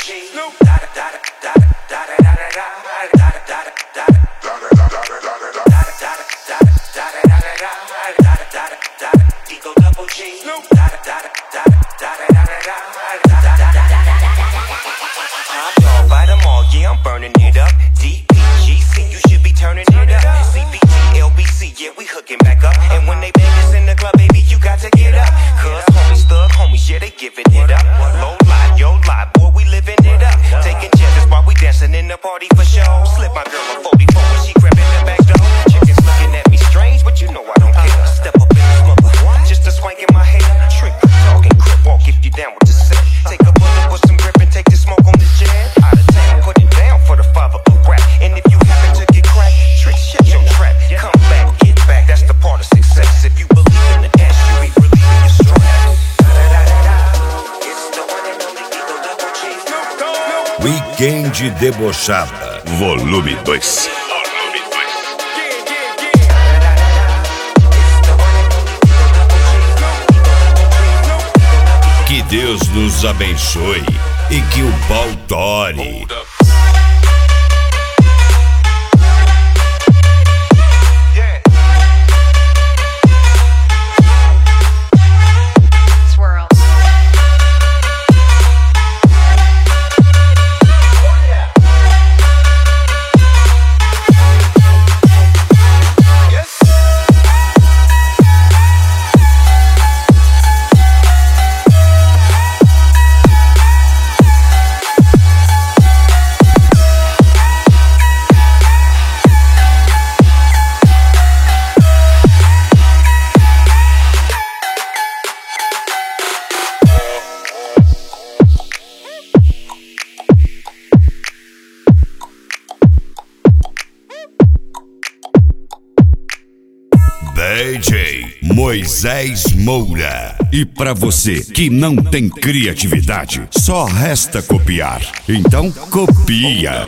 By them all, yeah, I'm burning it up. DPGC, you should be turning it up. CBT, LBC, yeah, we hooking back up. And when they bang us in the club, baby, you got to get up. Cause homies, thug homies, yeah, they giving it up. Low life, yo life, boy, we living it up. Taking chances while we dancing in the party for show. Slip my girl a 44 when she grabbing the back door. Chickens looking at me strange, but you know I don't care. Step up in this mother, just a swank in my hair. Trick, talking, crip walk if you down with the set. Take a bullet with some grip and take the smoke on this jet. Out of town, put it down for the father of rap. And if you happen to get cracked, trick, shut your trap. Come back, get back, that's the part of success. If you believe in the ass, you ain't relieving your stress. It's the one and only Eagle Double G. Weekend Debochada, volume 2. Que Deus nos abençoe e que o pau tore. DJ Moisés Moura. E pra você que não tem criatividade, só resta copiar. Então copia.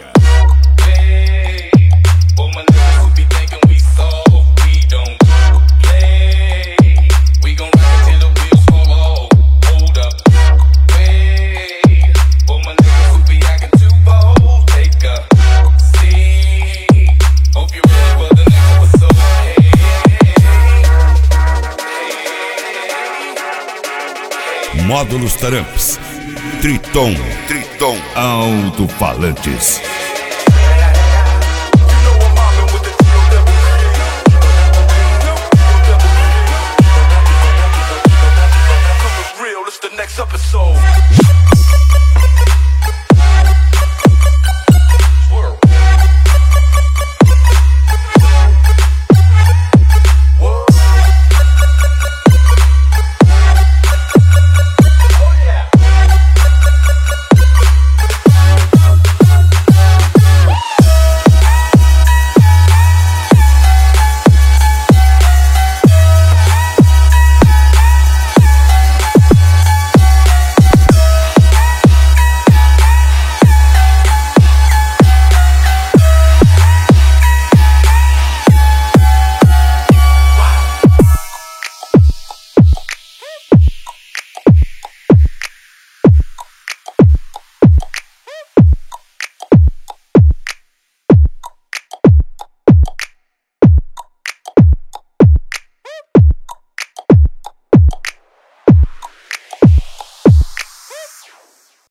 Módulos Taramps, Triton Alto-Falantes. Coming real, it's the next episode.